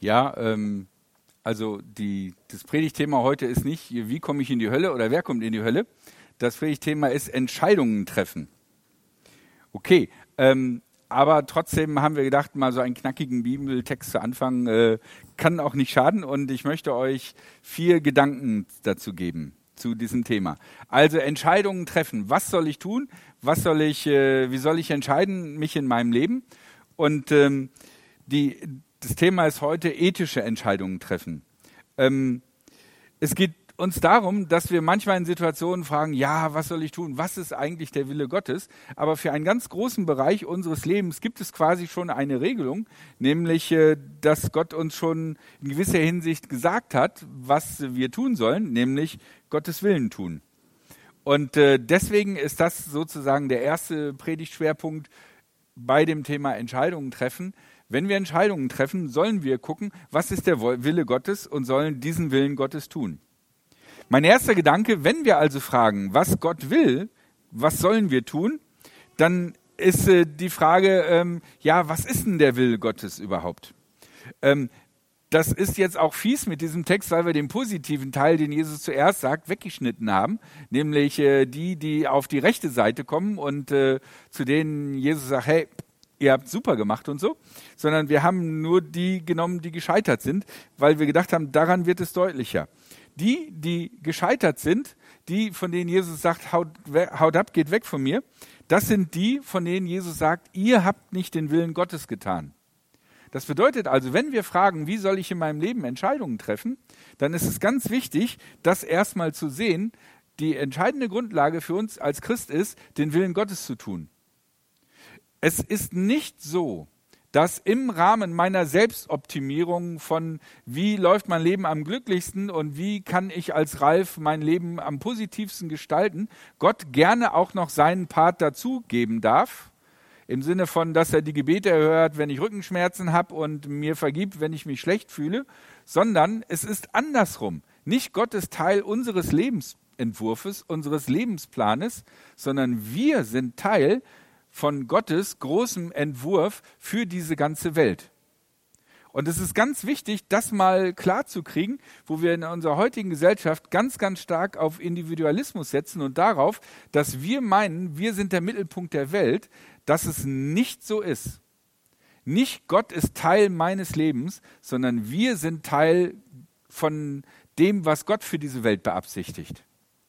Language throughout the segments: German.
Ja, also das Predigtthema heute ist nicht, wie komme ich in die Hölle oder wer kommt in die Hölle. Das Predigtthema ist Entscheidungen treffen. Okay, aber trotzdem haben wir gedacht, mal so einen knackigen Bibeltext zu Anfang kann auch nicht schaden und ich möchte euch 4 Gedanken dazu geben, zu diesem Thema. Also Entscheidungen treffen. Was soll ich tun? Wie soll ich entscheiden, mich in meinem Leben? Und das Thema ist heute ethische Entscheidungen treffen. Es geht uns darum, dass wir manchmal in Situationen fragen, ja, was soll ich tun? Was ist eigentlich der Wille Gottes? Aber für einen ganz großen Bereich unseres Lebens gibt es quasi schon eine Regelung, nämlich, dass Gott uns schon in gewisser Hinsicht gesagt hat, was wir tun sollen, nämlich Gottes Willen tun. Und deswegen ist das sozusagen der erste Predigtschwerpunkt bei dem Thema Entscheidungen treffen. Wenn wir Entscheidungen treffen, sollen wir gucken, was ist der Wille Gottes und sollen diesen Willen Gottes tun. Mein erster Gedanke, wenn wir also fragen, was Gott will, was sollen wir tun, dann ist die Frage, was ist denn der Wille Gottes überhaupt? Das ist jetzt auch fies mit diesem Text, weil wir den positiven Teil, den Jesus zuerst sagt, weggeschnitten haben, nämlich die auf die rechte Seite kommen und zu denen Jesus sagt, hey, ihr habt super gemacht und so, sondern wir haben nur die genommen, die gescheitert sind, weil wir gedacht haben, daran wird es deutlicher. Die gescheitert sind, die, von denen Jesus sagt, haut ab, geht weg von mir, das sind die, von denen Jesus sagt, ihr habt nicht den Willen Gottes getan. Das bedeutet also, wenn wir fragen, wie soll ich in meinem Leben Entscheidungen treffen, dann ist es ganz wichtig, das erstmal zu sehen, die entscheidende Grundlage für uns als Christ ist, den Willen Gottes zu tun. Es ist nicht so, dass im Rahmen meiner Selbstoptimierung von wie läuft mein Leben am glücklichsten und wie kann ich als Ralf mein Leben am positivsten gestalten, Gott gerne auch noch seinen Part dazu geben darf, im Sinne von, dass er die Gebete erhört, wenn ich Rückenschmerzen habe und mir vergibt, wenn ich mich schlecht fühle, sondern es ist andersrum. Nicht Gott ist Teil unseres Lebensentwurfs, unseres Lebensplanes, sondern wir sind Teil von Gottes großem Entwurf für diese ganze Welt. Und es ist ganz wichtig, das mal klar zu kriegen, wo wir in unserer heutigen Gesellschaft ganz, ganz stark auf Individualismus setzen und darauf, dass wir meinen, wir sind der Mittelpunkt der Welt, dass es nicht so ist. Nicht Gott ist Teil meines Lebens, sondern wir sind Teil von dem, was Gott für diese Welt beabsichtigt.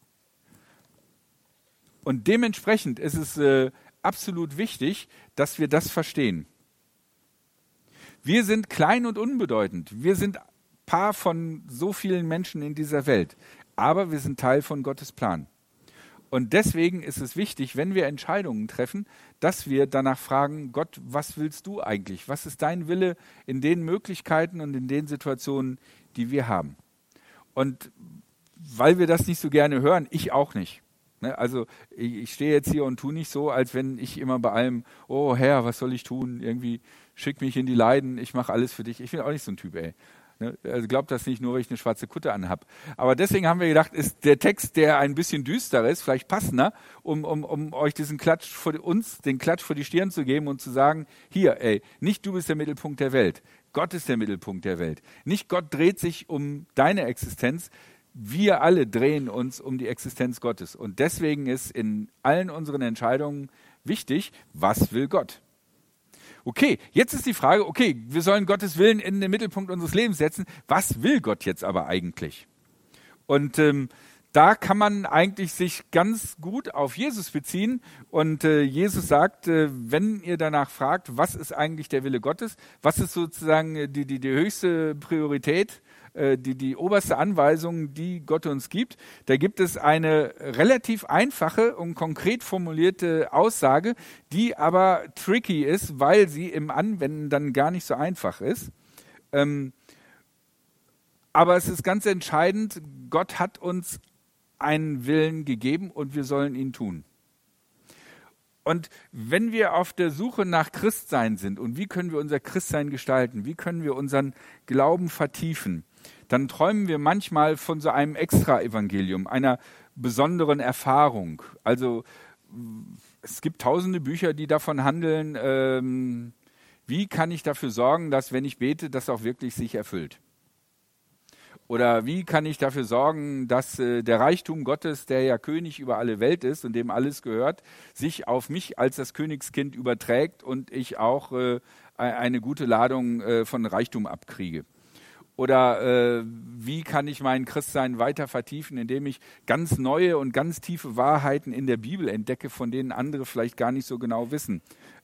Und dementsprechend ist es absolut wichtig, dass wir das verstehen. Wir sind klein und unbedeutend. Wir sind Paar von so vielen Menschen in dieser Welt. Aber wir sind Teil von Gottes Plan. Und deswegen ist es wichtig, wenn wir Entscheidungen treffen, dass wir danach fragen, Gott, was willst du eigentlich? Was ist dein Wille in den Möglichkeiten und in den Situationen, die wir haben? Und weil wir das nicht so gerne hören, ich auch nicht. Also ich stehe jetzt hier und tue nicht so, als wenn ich immer bei allem, oh Herr, was soll ich tun? Irgendwie schick mich in die Leiden, ich mache alles für dich. Ich bin auch nicht so ein Typ, ey. Also glaubt das nicht nur, weil ich eine schwarze Kutte anhab. Aber deswegen haben wir gedacht, ist der Text, der ein bisschen düsterer ist, vielleicht passender, um euch den Klatsch vor die Stirn zu geben und zu sagen, hier, ey, nicht du bist der Mittelpunkt der Welt. Gott ist der Mittelpunkt der Welt. Nicht Gott dreht sich um deine Existenz. Wir alle drehen uns um die Existenz Gottes. Und deswegen ist in allen unseren Entscheidungen wichtig, was will Gott? Okay, jetzt ist die Frage, okay, wir sollen Gottes Willen in den Mittelpunkt unseres Lebens setzen. Was will Gott jetzt aber eigentlich? Und da kann man eigentlich sich ganz gut auf Jesus beziehen. Und Jesus sagt, wenn ihr danach fragt, was ist eigentlich der Wille Gottes, was ist sozusagen die höchste Priorität, die oberste Anweisung, die Gott uns gibt, da gibt es eine relativ einfache und konkret formulierte Aussage, die aber tricky ist, weil sie im Anwenden dann gar nicht so einfach ist. Aber es ist ganz entscheidend, Gott hat uns einen Willen gegeben und wir sollen ihn tun. Und wenn wir auf der Suche nach Christsein sind und wie können wir unser Christsein gestalten, wie können wir unseren Glauben vertiefen, dann träumen wir manchmal von so einem Extra-Evangelium, einer besonderen Erfahrung. Also es gibt tausende Bücher, die davon handeln, Wie kann ich dafür sorgen, dass, wenn ich bete, das auch wirklich sich erfüllt? Oder wie kann ich dafür sorgen, dass der Reichtum Gottes, der ja König über alle Welt ist und dem alles gehört, sich auf mich als das Königskind überträgt und ich auch eine gute Ladung von Reichtum abkriege? Oder wie kann ich mein Christsein weiter vertiefen, indem ich ganz neue und ganz tiefe Wahrheiten in der Bibel entdecke, von denen andere vielleicht gar nicht so genau wissen?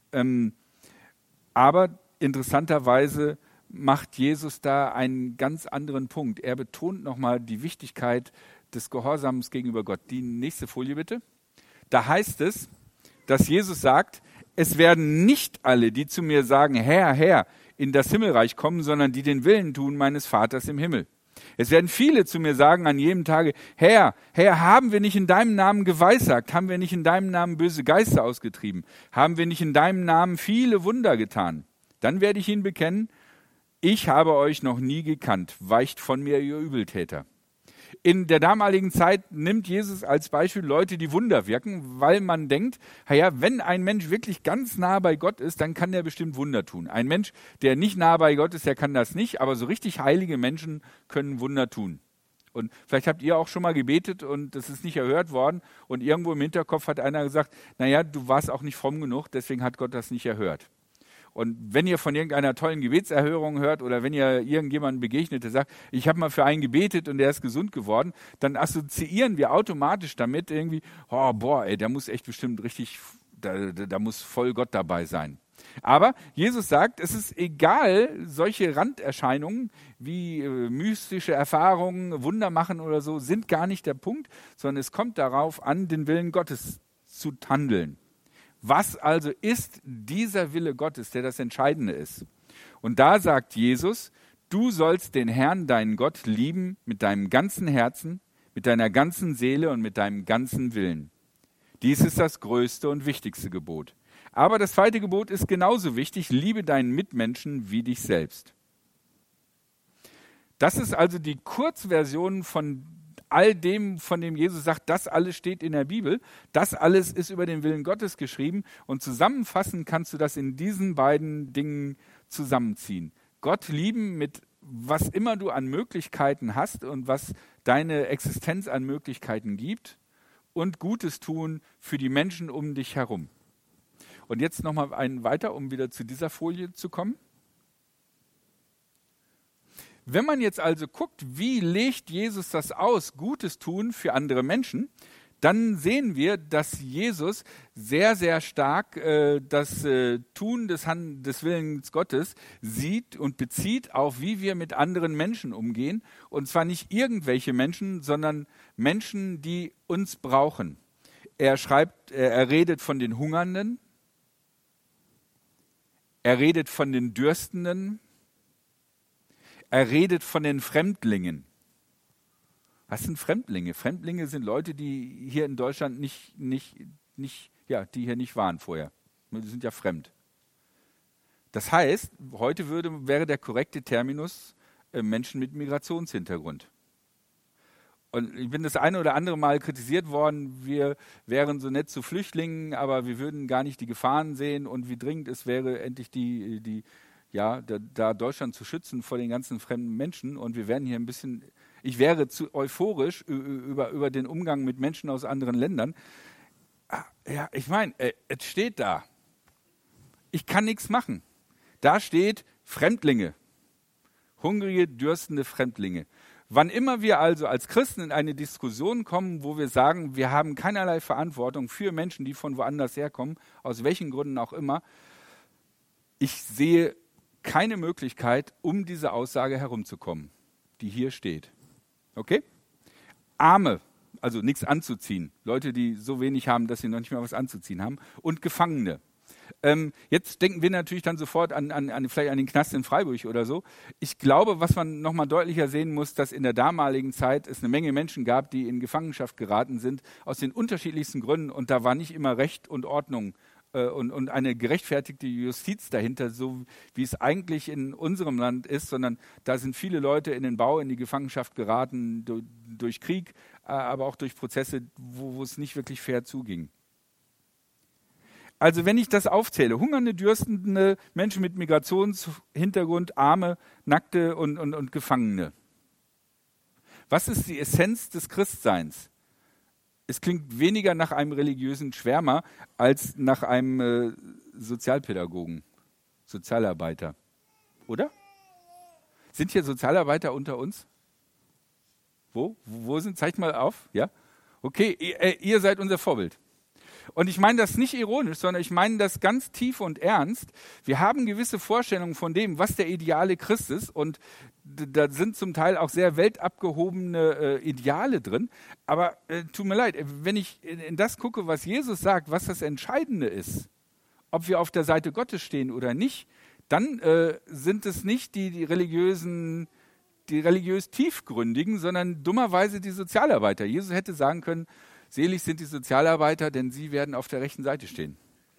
Aber interessanterweise macht Jesus da einen ganz anderen Punkt. Er betont nochmal die Wichtigkeit des Gehorsams gegenüber Gott. Die nächste Folie bitte. Da heißt es, dass Jesus sagt, es werden nicht alle, die zu mir sagen, Herr, Herr, in das Himmelreich kommen, sondern die den Willen tun meines Vaters im Himmel. Es werden viele zu mir sagen an jedem Tage, Herr, Herr, haben wir nicht in deinem Namen geweissagt? Haben wir nicht in deinem Namen böse Geister ausgetrieben? Haben wir nicht in deinem Namen viele Wunder getan? Dann werde ich ihnen bekennen, ich habe euch noch nie gekannt, weicht von mir, ihr Übeltäter. In der damaligen Zeit nimmt Jesus als Beispiel Leute, die Wunder wirken, weil man denkt, naja, wenn ein Mensch wirklich ganz nah bei Gott ist, dann kann der bestimmt Wunder tun. Ein Mensch, der nicht nah bei Gott ist, der kann das nicht, aber so richtig heilige Menschen können Wunder tun. Und vielleicht habt ihr auch schon mal gebetet und das ist nicht erhört worden und irgendwo im Hinterkopf hat einer gesagt, naja, du warst auch nicht fromm genug, deswegen hat Gott das nicht erhört. Und wenn ihr von irgendeiner tollen Gebetserhörung hört oder wenn ihr irgendjemandem begegnet, der sagt, ich habe mal für einen gebetet und der ist gesund geworden, dann assoziieren wir automatisch damit irgendwie, oh boah, ey, der muss echt bestimmt richtig, da muss voll Gott dabei sein. Aber Jesus sagt, es ist egal, solche Randerscheinungen wie mystische Erfahrungen, Wunder machen oder so, sind gar nicht der Punkt, sondern es kommt darauf an, den Willen Gottes zu handeln. Was also ist dieser Wille Gottes, der das Entscheidende ist? Und da sagt Jesus, du sollst den Herrn, deinen Gott, lieben mit deinem ganzen Herzen, mit deiner ganzen Seele und mit deinem ganzen Willen. Dies ist das größte und wichtigste Gebot. Aber das zweite Gebot ist genauso wichtig, liebe deinen Mitmenschen wie dich selbst. Das ist also die Kurzversion von all dem, von dem Jesus sagt, das alles steht in der Bibel, das alles ist über den Willen Gottes geschrieben und zusammenfassen kannst du das in diesen beiden Dingen zusammenziehen. Gott lieben mit was immer du an Möglichkeiten hast und was deine Existenz an Möglichkeiten gibt und Gutes tun für die Menschen um dich herum. Und jetzt nochmal einen weiter, um wieder zu dieser Folie zu kommen. Wenn man jetzt also guckt, wie legt Jesus das aus, Gutes tun für andere Menschen, dann sehen wir, dass Jesus sehr, sehr stark das Tun des Willens Gottes sieht und bezieht auf, wie wir mit anderen Menschen umgehen. Und zwar nicht irgendwelche Menschen, sondern Menschen, die uns brauchen. Er redet von den Hungernden, er redet von den Dürstenden, er redet von den Fremdlingen. Was sind Fremdlinge? Fremdlinge sind Leute, die hier in Deutschland die hier nicht waren vorher. Die sind ja fremd. Das heißt, heute wäre der korrekte Terminus Menschen mit Migrationshintergrund. Und ich bin das eine oder andere Mal kritisiert worden, wir wären so nett zu Flüchtlingen, aber wir würden gar nicht die Gefahren sehen und wie dringend es wäre, endlich da Deutschland zu schützen vor den ganzen fremden Menschen. Und wir werden hier ein bisschen, ich wäre zu euphorisch über den Umgang mit Menschen aus anderen Ländern. Ja, ich meine, es steht da. Ich kann nichts machen. Da steht Fremdlinge. Hungrige, dürstende Fremdlinge. Wann immer wir also als Christen in eine Diskussion kommen, wo wir sagen, wir haben keinerlei Verantwortung für Menschen, die von woanders herkommen, aus welchen Gründen auch immer, ich sehe keine Möglichkeit, um diese Aussage herumzukommen, die hier steht. Okay? Arme, also nichts anzuziehen. Leute, die so wenig haben, dass sie noch nicht mal was anzuziehen haben. Und Gefangene. Jetzt denken wir natürlich dann sofort vielleicht an den Knast in Freiburg oder so. Ich glaube, was man nochmal deutlicher sehen muss, dass in der damaligen Zeit es eine Menge Menschen gab, die in Gefangenschaft geraten sind, aus den unterschiedlichsten Gründen. Und da war nicht immer Recht und Ordnung und eine gerechtfertigte Justiz dahinter, so wie es eigentlich in unserem Land ist, sondern da sind viele Leute in den Bau, in die Gefangenschaft geraten, durch Krieg, aber auch durch Prozesse, wo es nicht wirklich fair zuging. Also wenn ich das aufzähle, hungernde, dürstende, Menschen mit Migrationshintergrund, Arme, Nackte und Gefangene. Was ist die Essenz des Christseins? Es klingt weniger nach einem religiösen Schwärmer als nach einem Sozialpädagogen, Sozialarbeiter. Oder? Sind hier Sozialarbeiter unter uns? Wo sind? Zeigt mal auf. Ja? Okay, ihr seid unser Vorbild. Und ich meine das nicht ironisch, sondern ich meine das ganz tief und ernst. Wir haben gewisse Vorstellungen von dem, was der ideale Christ ist. Und da sind zum Teil auch sehr weltabgehobene Ideale drin. Aber tut mir leid, wenn ich in das gucke, was Jesus sagt, was das Entscheidende ist, ob wir auf der Seite Gottes stehen oder nicht, dann sind es nicht die religiös tiefgründigen, sondern dummerweise die Sozialarbeiter. Jesus hätte sagen können, selig sind die Sozialarbeiter, denn sie werden auf der rechten Seite stehen.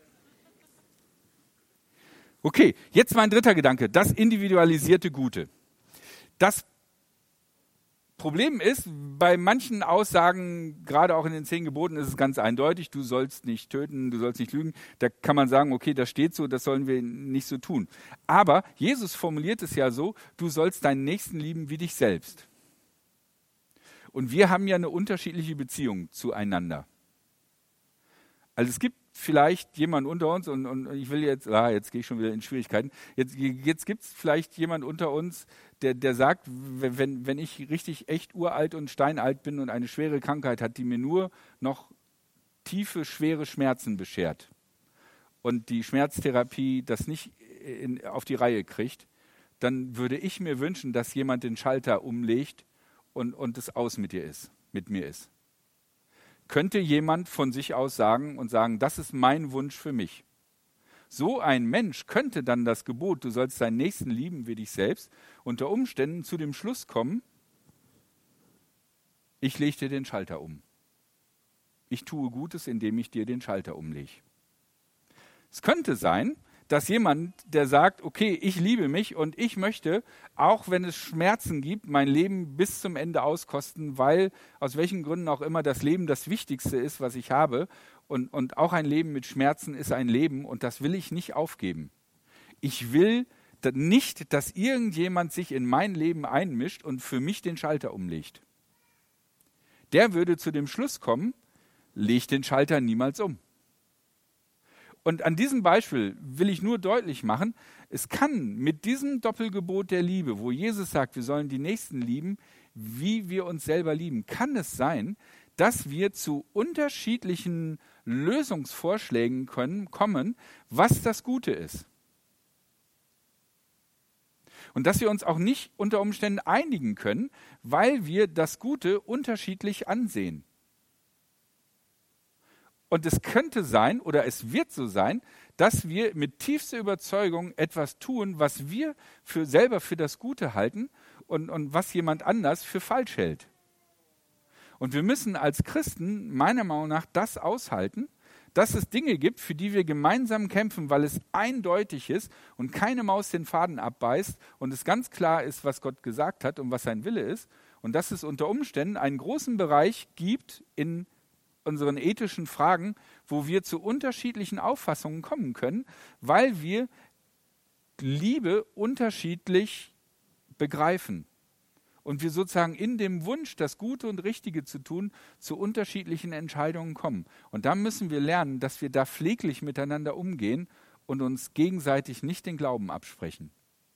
Okay, jetzt mein dritter Gedanke, das individualisierte Gute. Das Problem ist, bei manchen Aussagen, gerade auch in den 10 Geboten, ist es ganz eindeutig, du sollst nicht töten, du sollst nicht lügen. Da kann man sagen, okay, das steht so, das sollen wir nicht so tun. Aber Jesus formuliert es ja so, du sollst deinen Nächsten lieben wie dich selbst. Und wir haben ja eine unterschiedliche Beziehung zueinander. Also es gibt vielleicht jemand unter uns, und ich will jetzt gehe ich schon wieder in Schwierigkeiten, jetzt gibt es vielleicht jemand unter uns, der sagt, wenn ich richtig echt uralt und steinalt bin und eine schwere Krankheit hat, die mir nur noch tiefe, schwere Schmerzen beschert und die Schmerztherapie das nicht auf die Reihe kriegt, dann würde ich mir wünschen, dass jemand den Schalter umlegt und es aus mit mir ist. Könnte jemand von sich aus sagen, das ist mein Wunsch für mich. So ein Mensch könnte dann das Gebot, du sollst deinen Nächsten lieben wie dich selbst, unter Umständen zu dem Schluss kommen, ich lege dir den Schalter um. Ich tue Gutes, indem ich dir den Schalter umlege. Es könnte sein, dass jemand, der sagt, okay, ich liebe mich und ich möchte, auch wenn es Schmerzen gibt, mein Leben bis zum Ende auskosten, weil aus welchen Gründen auch immer das Leben das Wichtigste ist, was ich habe. Und auch ein Leben mit Schmerzen ist ein Leben und das will ich nicht aufgeben. Ich will nicht, dass irgendjemand sich in mein Leben einmischt und für mich den Schalter umlegt. Der würde zu dem Schluss kommen, leg den Schalter niemals um. Und an diesem Beispiel will ich nur deutlich machen, es kann mit diesem Doppelgebot der Liebe, wo Jesus sagt, wir sollen die Nächsten lieben, wie wir uns selber lieben, kann es sein, dass wir zu unterschiedlichen Lösungsvorschlägen kommen, was das Gute ist. Und dass wir uns auch nicht unter Umständen einigen können, weil wir das Gute unterschiedlich ansehen. Und es könnte sein, oder es wird so sein, dass wir mit tiefster Überzeugung etwas tun, was wir selber für das Gute halten und was jemand anders für falsch hält. Und wir müssen als Christen meiner Meinung nach das aushalten, dass es Dinge gibt, für die wir gemeinsam kämpfen, weil es eindeutig ist und keine Maus den Faden abbeißt und es ganz klar ist, was Gott gesagt hat und was sein Wille ist. Und dass es unter Umständen einen großen Bereich gibt in unseren ethischen Fragen, wo wir zu unterschiedlichen Auffassungen kommen können, weil wir Liebe unterschiedlich begreifen. Und wir sozusagen in dem Wunsch, das Gute und Richtige zu tun, zu unterschiedlichen Entscheidungen kommen. Und da müssen wir lernen, dass wir da pfleglich miteinander umgehen und uns gegenseitig nicht den Glauben absprechen.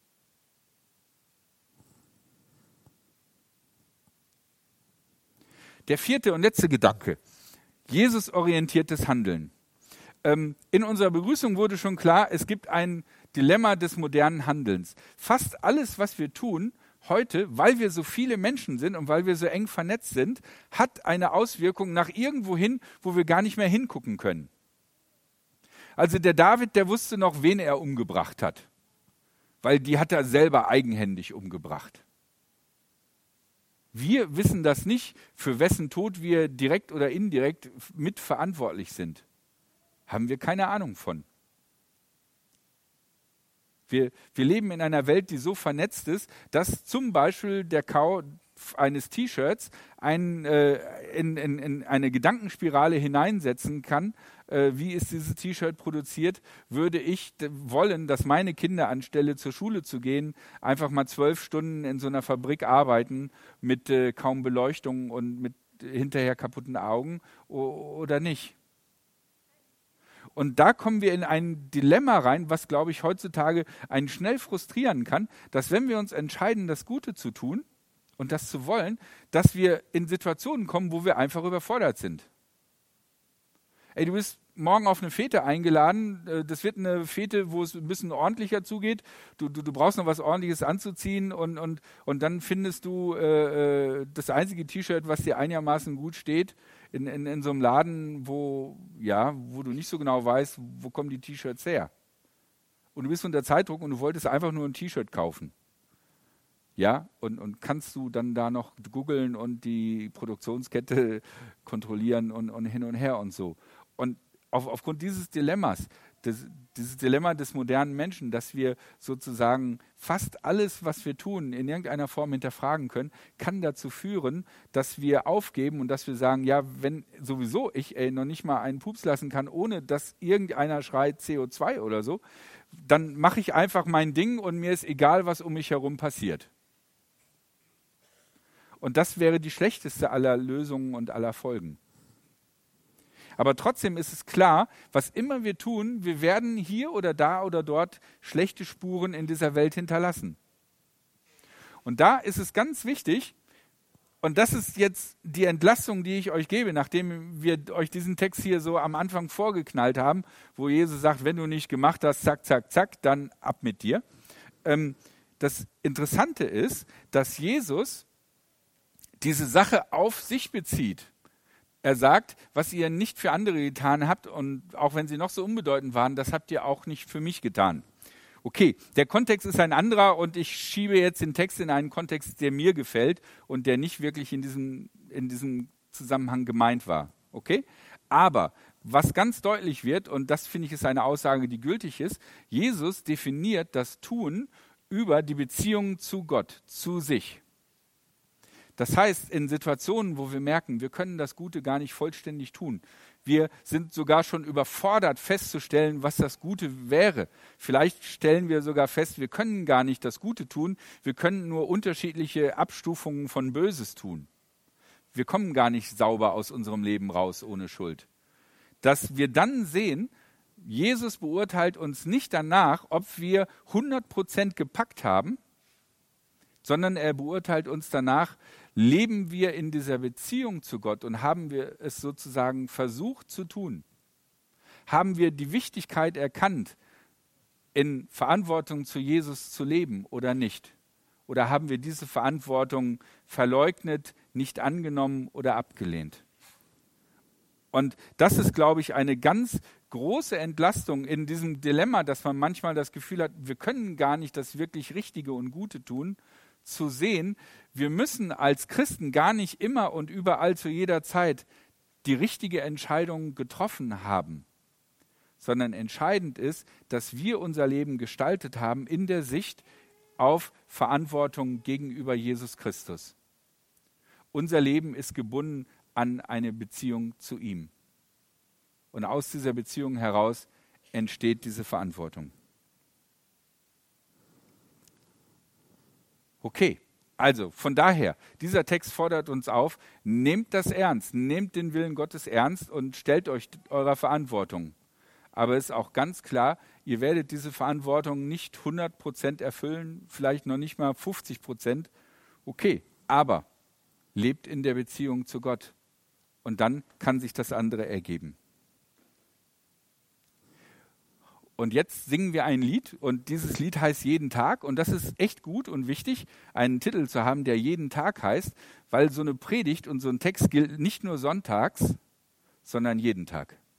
Der vierte und letzte Gedanke. Jesus-orientiertes Handeln. In unserer Begrüßung wurde schon klar, es gibt ein Dilemma des modernen Handelns. Fast alles, was wir tun heute, weil wir so viele Menschen sind und weil wir so eng vernetzt sind, hat eine Auswirkung nach irgendwo hin, wo wir gar nicht mehr hingucken können. Also der David, der wusste noch, wen er umgebracht hat, weil die hat er selber eigenhändig umgebracht. Wir wissen das nicht, für wessen Tod wir direkt oder indirekt mitverantwortlich sind. Haben wir keine Ahnung von. Wir leben in einer Welt, die so vernetzt ist, dass zum Beispiel der eines T-Shirts in eine Gedankenspirale hineinsetzen kann, wie ist dieses T-Shirt produziert, würde ich wollen, dass meine Kinder anstelle zur Schule zu gehen, einfach mal 12 Stunden in so einer Fabrik arbeiten mit kaum Beleuchtung und mit hinterher kaputten Augen oder nicht. Und da kommen wir in ein Dilemma rein, was, glaube ich, heutzutage einen schnell frustrieren kann, dass wenn wir uns entscheiden, das Gute zu tun und das zu wollen, dass wir in Situationen kommen, wo wir einfach überfordert sind. Ey, du bist morgen auf eine Fete eingeladen, das wird eine Fete, wo es ein bisschen ordentlicher zugeht, du brauchst noch was Ordentliches anzuziehen und dann findest du das einzige T-Shirt, was dir einigermaßen gut steht, in so einem Laden, wo du nicht so genau weißt, wo kommen die T-Shirts her. Und du bist unter Zeitdruck und du wolltest einfach nur ein T-Shirt kaufen. Ja, und kannst du dann da noch googeln und die Produktionskette kontrollieren und hin und her und so. Und aufgrund dieses Dilemmas, dieses Dilemma des modernen Menschen, dass wir sozusagen fast alles, was wir tun, in irgendeiner Form hinterfragen können, kann dazu führen, dass wir aufgeben und dass wir sagen, ja, wenn sowieso ich noch nicht mal einen Pups lassen kann, ohne dass irgendeiner schreit CO2 oder so, dann mache ich einfach mein Ding und mir ist egal, was um mich herum passiert. Und das wäre die schlechteste aller Lösungen und aller Folgen. Aber trotzdem ist es klar, was immer wir tun, wir werden hier oder da oder dort schlechte Spuren in dieser Welt hinterlassen. Und da ist es ganz wichtig, und das ist jetzt die Entlastung, die ich euch gebe, nachdem wir euch diesen Text hier so am Anfang vorgeknallt haben, wo Jesus sagt, wenn du nicht gemacht hast, zack, zack, zack, dann ab mit dir. Das Interessante ist, dass Jesus diese Sache auf sich bezieht. Er sagt, was ihr nicht für andere getan habt und auch wenn sie noch so unbedeutend waren, das habt ihr auch nicht für mich getan. Okay, der Kontext ist ein anderer und ich schiebe jetzt den Text in einen Kontext, der mir gefällt und der nicht wirklich in diesem Zusammenhang gemeint war. Okay? Aber was ganz deutlich wird, und das finde ich ist eine Aussage, die gültig ist, Jesus definiert das Tun über die Beziehung zu Gott, zu sich. Das heißt, in Situationen, wo wir merken, wir können das Gute gar nicht vollständig tun, wir sind sogar schon überfordert festzustellen, was das Gute wäre. Vielleicht stellen wir sogar fest, wir können gar nicht das Gute tun, wir können nur unterschiedliche Abstufungen von Böses tun. Wir kommen gar nicht sauber aus unserem Leben raus ohne Schuld. Dass wir dann sehen, Jesus beurteilt uns nicht danach, ob wir 100% gepackt haben, sondern er beurteilt uns danach, leben wir in dieser Beziehung zu Gott und haben wir es sozusagen versucht zu tun? Haben wir die Wichtigkeit erkannt, in Verantwortung zu Jesus zu leben oder nicht? Oder haben wir diese Verantwortung verleugnet, nicht angenommen oder abgelehnt? Und das ist, glaube ich, eine ganz große Entlastung in diesem Dilemma, dass man manchmal das Gefühl hat, wir können gar nicht das wirklich Richtige und Gute tun, zu sehen, wir müssen als Christen gar nicht immer und überall zu jeder Zeit die richtige Entscheidung getroffen haben, sondern entscheidend ist, dass wir unser Leben gestaltet haben in der Sicht auf Verantwortung gegenüber Jesus Christus. Unser Leben ist gebunden an eine Beziehung zu ihm. Und aus dieser Beziehung heraus entsteht diese Verantwortung. Okay, also von daher, dieser Text fordert uns auf, nehmt das ernst, nehmt den Willen Gottes ernst und stellt euch eurer Verantwortung. Aber es ist auch ganz klar, ihr werdet diese Verantwortung nicht 100% erfüllen, vielleicht noch nicht mal 50%. Okay, aber lebt in der Beziehung zu Gott und dann kann sich das andere ergeben. Und jetzt singen wir ein Lied und dieses Lied heißt Jeden Tag und das ist echt gut und wichtig, einen Titel zu haben, der Jeden Tag heißt, weil so eine Predigt und so ein Text gilt nicht nur sonntags, sondern jeden Tag.